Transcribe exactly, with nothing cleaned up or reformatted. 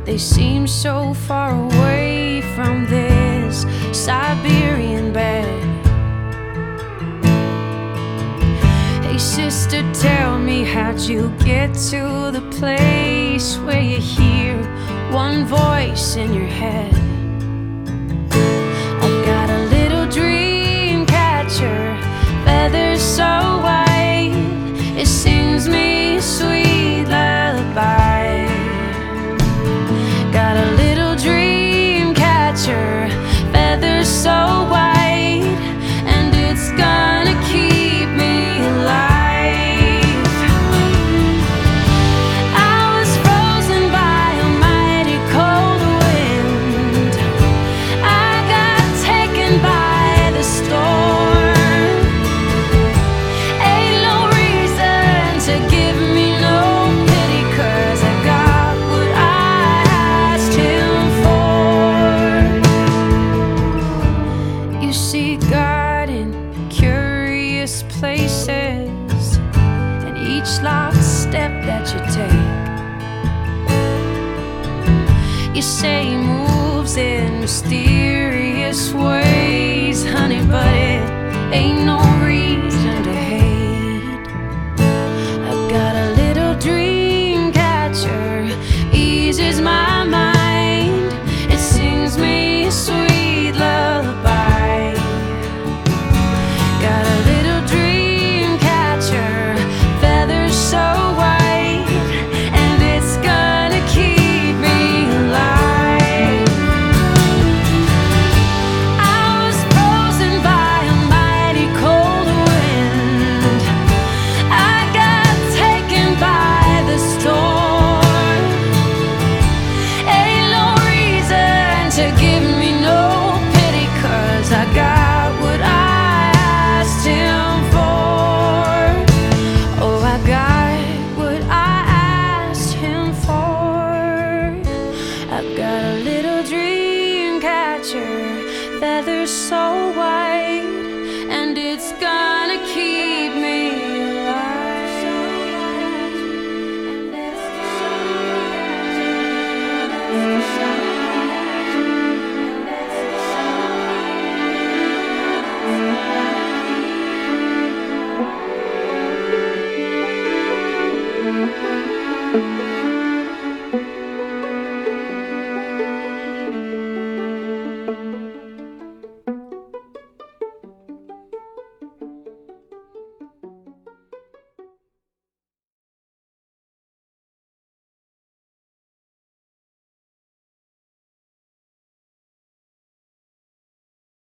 They seem so far away from this Siberian bed. Hey sister, tell me, how'd you get to the place where you hear one voice in your head? I've got a little dream catcher, feathers so white, it sings me a sweet lullaby. Got a little dream catcher, feathers so white, and it's gonna keep me alive. I was frozen by a mighty cold wind. I got taken by the storm. Ain't no reason to give me no pity, 'cause I got what I asked him for. You see God in curious places, and each lost step that you take, you say he moves in mysterious ways, honey, but it ain't no